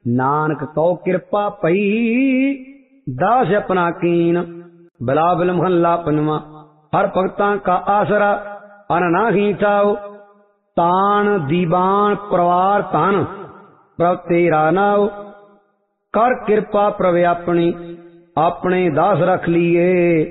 नानक कौ कृपा पई दास अपना कीन। बिलावल महला पंजवा। हर भगतां का आसरा अन नाही ठाओ, तान दीवान परवार तन प्रभ तेरा नाओ। कर कृपा प्रभ अपनी अपने दास रख लिए,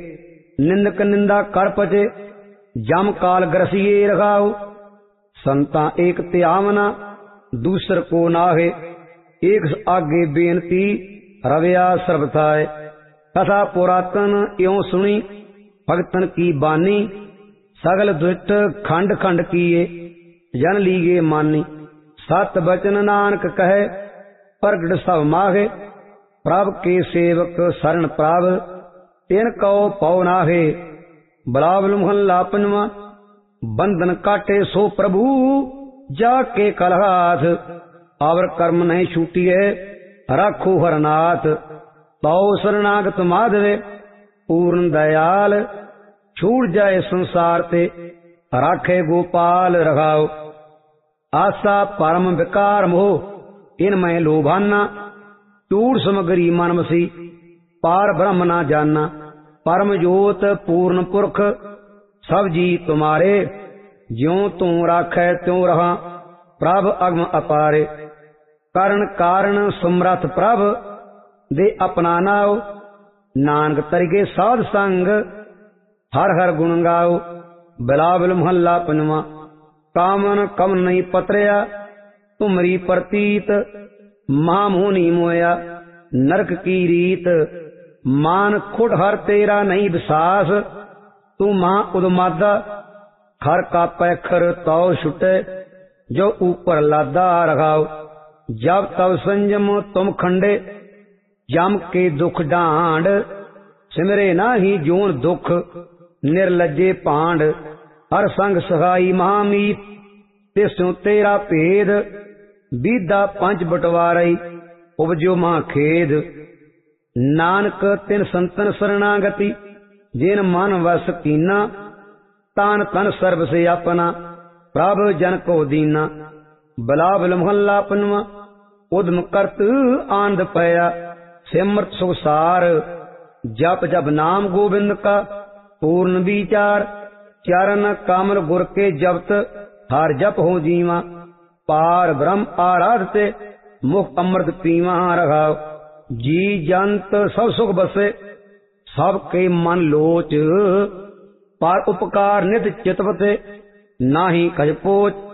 निंदक निंदा कर पचे जम काल ग्रसिए रखाओ। संता एक त्यावना दूसर को नाहे, एक आगे बेनती रविया सर्वथाय। कथा पुरातन इਉਂ सुनी भगतन की बानी, सगल दुष्ट खंड खंड किए जन लीगे मानी। सत बचन नानक कहे प्रगट सब माहे, प्रभ के सेवक शरण प्रभ तिन कौ पौ नाहे। बिलावल महला पंजवा। बंधन काटे सो प्रभु जाके कल हाथ, आवर कर्म नहीं छूटिए राखो हरनाथ। तौ शरणागत माधवे पूर्ण दयाल, छूट जाए संसार ते राखे गोपाल रखाओ। आशा परम विकार मोह इनमें लोभाना, टूट समगरी मनमसी पार ब्रह्म ना जाना। परम जोत पूर्ण पुरख सब जी तुम्हारे, ज्यों तू राखै त्यों रहा प्रभ अगम अपारे। करण कारण समरथ प्रभ दे अपना नाओ, नानक तरिके साध संग हर हर गुण गाओ। बिलावल महला पंजवा। कामन कमन नहीं पतरिया तुमरी प्रतीत, महामुनि मोया नरक की रीत। मान खुट हर तेरा नहीं विश्वास, तू महा उदमादा खर का पैखर तौ छुटे जो ऊपर लादा रखाओ। जब तब संयम तुम खंडे जम के दुख डांड, सिमरे नाही जोन दुख निर्लजे पांड। हर संग सहाई महामीत तिस्यों तेरा भेद, बीदा पंच बटवारई उपजो महा खेद। नानक तिन संतन शरणागति जिन मन वस कीना, तान तन सर्व से अपना प्रभ जन को दीना। बिलावल महला पंजवा। उद्म करत आनंद पया सिमरत सुख सार, जप जप नाम गोविंद का पूर्ण विचार। चरण कमल गुर के जपत हर जप हो जीवा, पार ब्रह्म आराधते मुख अमृत पीवा रखाओ। जी जंत सब सुख बसे सबके मन लोच, पर उपकार नित चितवते नाही कछ पोच।